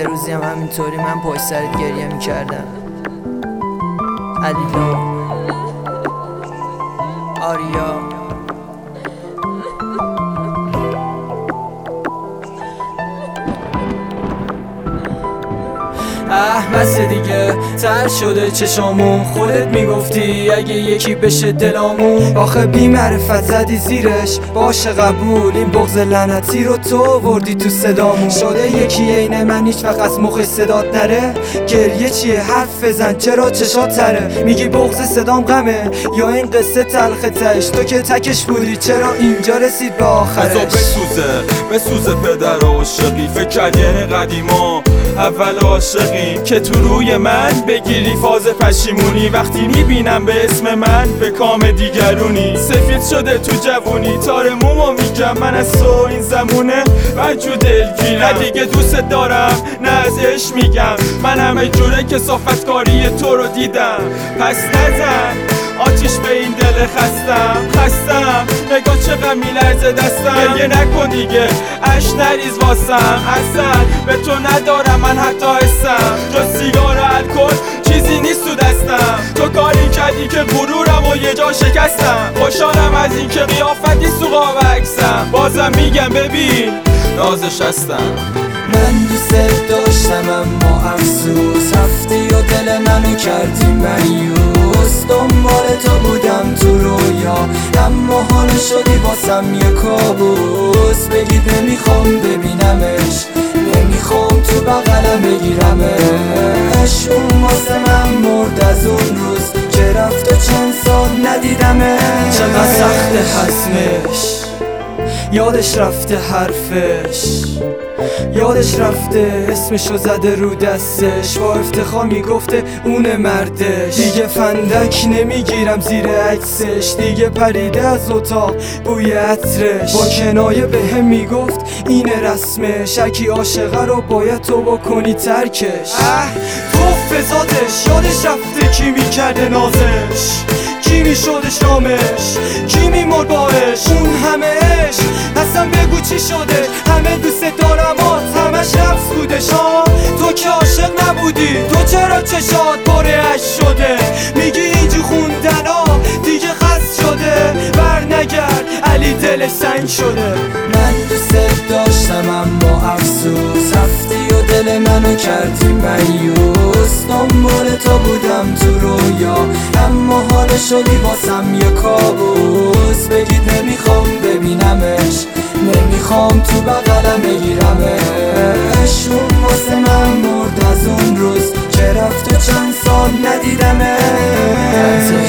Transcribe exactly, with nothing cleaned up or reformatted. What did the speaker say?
روزی هم همینطوری من پشت سرت گریه میکردم. علیلا، آریا، اه بس دیگه تر شده چشامون، خودت میگفتی اگه یکی بشه دلامون. آخه بی معرفت زدی زیرش، باشه قبول، این بغض لعنتی رو تو وردی تو صدامون. شده یکی عین من هیچ وقت از مخ صدات نره. گریه چیه حرف بزن چرا چشات تره. میگی بغض صدام غمه یا این قصه تلخ تش، تو که تکش بودی چرا اینجا رسید به آخرش. بسوزه بسوزه پدر عاشقی، فکر کردی قدیما اول عاشقی که تو روی من بگیری فاز پشیمونی. وقتی میبینم به اسم من به کام دیگرونی، سفید شده تو جوونی تار مومو میگم من از تو این زمونه وجود دلگیرم. نه دیگه دوست دارم نه از عشق میگم، من همه جوره که صافتکاری تو رو دیدم. پس نزن آتیش به این دل خستم خستم، نگاه چقدر میلرزه دستم. گریه نکن دیگه اش نریز واسم، اصلا به تو ندارم من حتی حسم، جز سیگار و الکل چیزی نیست تو دستم. تو کاری کردی که غرورم و یه جا شکستم. خوشحالم از این که قیافتی سو قاب عکسم، بازم میگم ببین نازش هستم. من دوست داشتم اما افسوس، رفتی و دل منو کردی مایوس. دنبال تو بودم تو رویا، اما حالا شدی باسم یه کابوس. بگید نمیخوام ببینمش، نمیخوام تو بغلم بگیرمش. اون واسه من مرد از اون روز که رفت و چند سال ندیدمش. چقدر سخت حسمش، یادش رفته حرفش، یادش رفته اسمشو زده رو دستش. با افتخار میگفته اون مردش. دیگه فندک نمیگیرم زیر عکسش، دیگه پریده از اتاق بوی عطرش. با کنایه به هم میگفت این رسمش، هرکی عاشقه رو باید تو بکنی ترکش. اه توف ذاتش، یادش رفته کی میکرده نازش، کی میشده شامش، کی میمرد باش. اون همه عشق اصلا بگو چی شده، همه دوست دارم آت همش نفس بودش ها. تو که عاشق نبودی، تو چرا چشات پر عشق شده. میگی اینجا خوندن ها دیگه خست شده، بر نگرد علی دلش سنگ شده. من دوست داشتم اما افسوس، رفتی و دل منو کردی مایوس. دنبال تو بودم تو رویا، اما حالا شدی باسم یه کابوس. بگید نمیخوام ببینمش، نمیخوام تو بغلم بگیرمش. اون واسه من مرد از اون روز که رفت و چند سال ندیدمش.